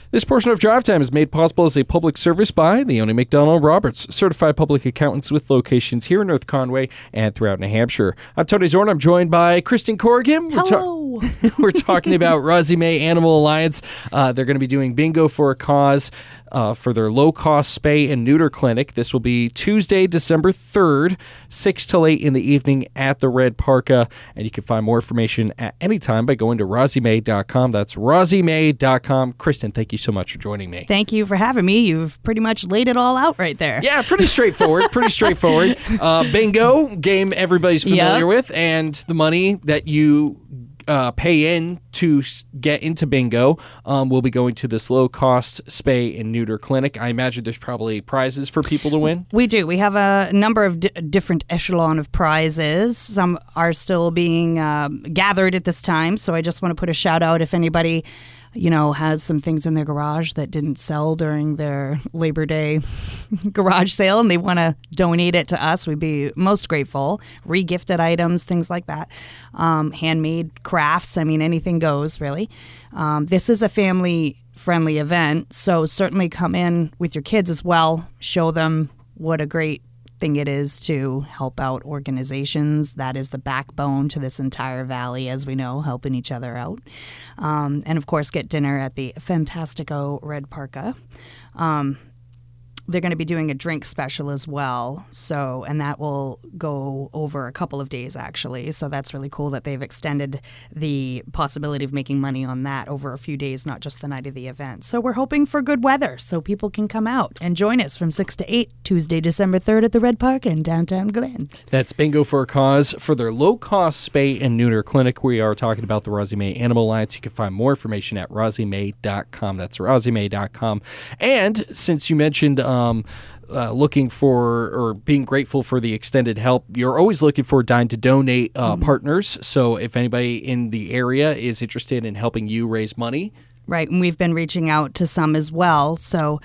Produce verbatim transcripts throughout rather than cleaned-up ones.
This portion of Drive Time is made possible as a public service by Leone McDonald Roberts, certified public accountants with locations here in North Conway and throughout New Hampshire. I'm Tony Zorn. I'm joined by Kristen Corrigan. We're Hello. Ta- we're talking about Rosie May Animal Alliance. Uh, they're going to be doing Bingo for a Cause uh, for their low-cost spay and neuter clinic. This will be Tuesday, December third, six till eight in the evening at the Red Parka. And you can find more information at any time by going to rosie may dot com. That's rosie may dot com. Kristen, thank you so much for joining me. Thank you for having me. You've pretty much laid it all out right there. Yeah, pretty straightforward. pretty straightforward. Uh, bingo, game everybody's familiar Yep. with, and the money that you uh, pay in to get into bingo um, will be going to this low-cost spay and neuter clinic. I imagine there's probably prizes for people to win. We do. We have a number of di- different echelon of prizes. Some are still being um, gathered at this time, so I just want to put a shout out if anybody, you know, has some things in their garage that didn't sell during their Labor Day garage sale and they want to donate it to us, we'd be most grateful. Re-gifted items, things like that. Um, handmade crafts. I mean, anything goes, really. Um, this is a family-friendly event, so certainly come in with your kids as well. Show them what a great thing it is to help out organizations. That is the backbone to this entire valley, as we know, helping each other out. Um, and, of course, get dinner at the Fantastico Red Parka. Um, they're going to be doing a drink special as well, so and that will go over a couple of days, actually. So that's really cool that they've extended the possibility of making money on that over a few days, not just the night of the event. So we're hoping for good weather so people can come out and join us from six to eight, Tuesday, December third at the Red Park in downtown Glen. That's Bingo for a Cause for their low-cost spay and neuter clinic. We are talking about the Rosie May Animal Alliance. You can find more information at rosie may dot com. That's rosie may dot com. And since you mentioned um, uh, looking for or being grateful for the extended help, you're always looking for Dine to Donate uh, mm-hmm. partners. So if anybody in the area is interested in helping you raise money. Right, and we've been reaching out to some as well. So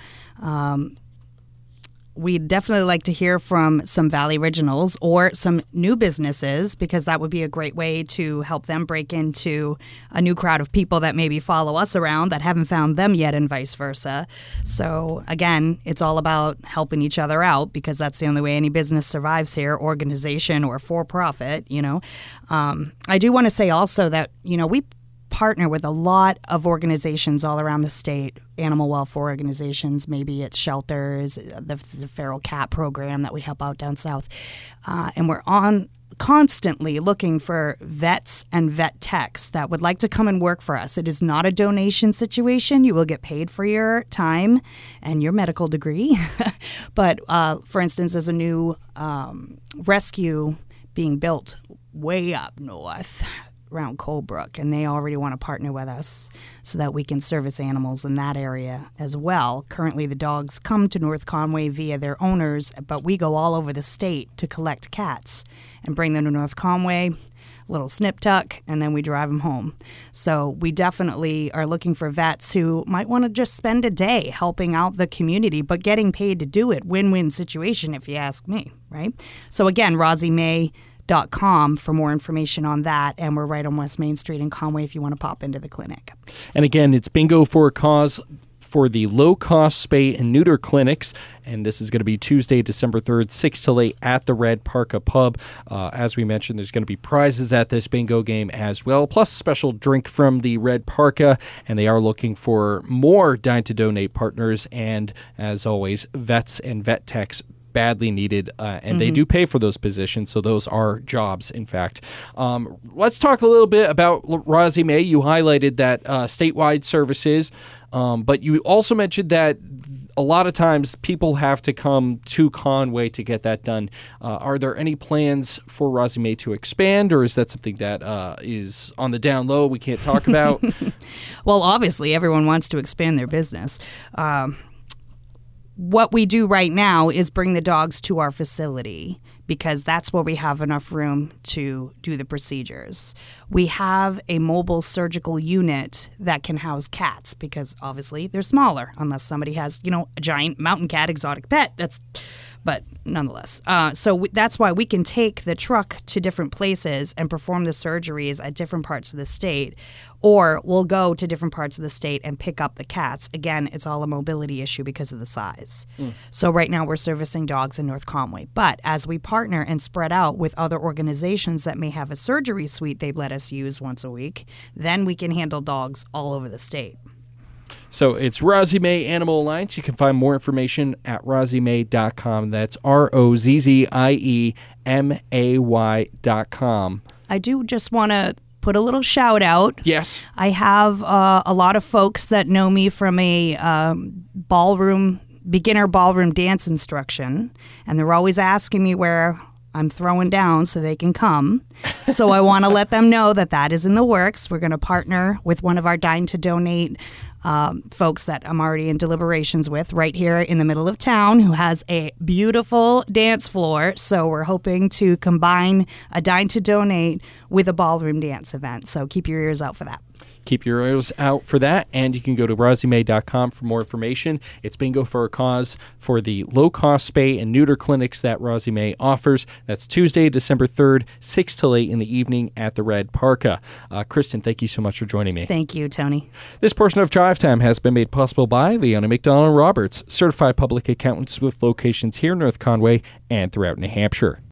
um we'd definitely like to hear from some Valley Originals or some new businesses, because that would be a great way to help them break into a new crowd of people that maybe follow us around that haven't found them yet, and vice versa. So again, it's all about helping each other out, because that's the only way any business survives here, organization or for-profit, you know. Um, I do want to say also that, you know, we partner with a lot of organizations all around the state, animal welfare organizations, maybe it's shelters, the feral cat program that we help out down south. Uh, and we're on constantly looking for vets and vet techs that would like to come and work for us. It is not a donation situation. You will get paid for your time and your medical degree. But uh, for instance, there's a new um, rescue being built way up north around Colebrook, and they already want to partner with us so that we can service animals in that area as well. Currently, the dogs come to North Conway via their owners, but we go all over the state to collect cats and bring them to North Conway, a little snip tuck, and then we drive them home. So we definitely are looking for vets who might want to just spend a day helping out the community, but getting paid to do it. Win-win situation, if you ask me, right? So again, rosie may dot com for more information on that, and we're right on West Main Street in Conway if you want to pop into the clinic. And again, it's Bingo for a Cause for the low-cost spay and neuter clinics, and this is going to be Tuesday, December third, six till eight at the Red Parka Pub. Uh, as we mentioned, there's going to be prizes at this bingo game as well, plus a special drink from the Red Parka, and they are looking for more Dine to Donate partners, and as always, vets and vet techs badly needed, uh, and mm-hmm. they do pay for those positions, so those are jobs, in fact. Um, let's talk a little bit about Rosie May. You highlighted that uh, statewide services, um, but you also mentioned that a lot of times people have to come to Conway to get that done. Uh, are there any plans for Rosie May to expand, or is that something that uh, is on the down low we can't talk about? Well, obviously, everyone wants to expand their business. Um What we do right now is bring the dogs to our facility because that's where we have enough room to do the procedures. We have a mobile surgical unit that can house cats because obviously they're smaller unless somebody has, you know, a giant mountain cat exotic pet. That's But nonetheless, uh, so w- that's why we can take the truck to different places and perform the surgeries at different parts of the state, or we'll go to different parts of the state and pick up the cats. Again, it's all a mobility issue because of the size. Mm. So right now we're servicing dogs in North Conway. But as we partner and spread out with other organizations that may have a surgery suite they'd let us use once a week, then we can handle dogs all over the state. So it's Rosie May Animal Alliance. You can find more information at rosie may dot com. That's R O Z Z I E M A Y dot com. I do just want to put a little shout out. Yes. I have uh, a lot of folks that know me from a um, ballroom, beginner ballroom dance instruction, and they're always asking me where I'm throwing down so they can come. So I want to let them know that that is in the works. We're going to partner with one of our Dine to Donate um, folks that I'm already in deliberations with right here in the middle of town, who has a beautiful dance floor. So we're hoping to combine a Dine to Donate with a ballroom dance event. So keep your ears out for that. Keep your ears out for that, and you can go to rosie may dot com for more information. It's Bingo for a Cause for the low-cost spay and neuter clinics that Rosie May offers. That's Tuesday, December third, six till eight in the evening at the Red Parka. Uh, Kristen, thank you so much for joining me. Thank you, Tony. This portion of Drive Time has been made possible by Leona McDonald Roberts, certified public accountants with locations here in North Conway and throughout New Hampshire.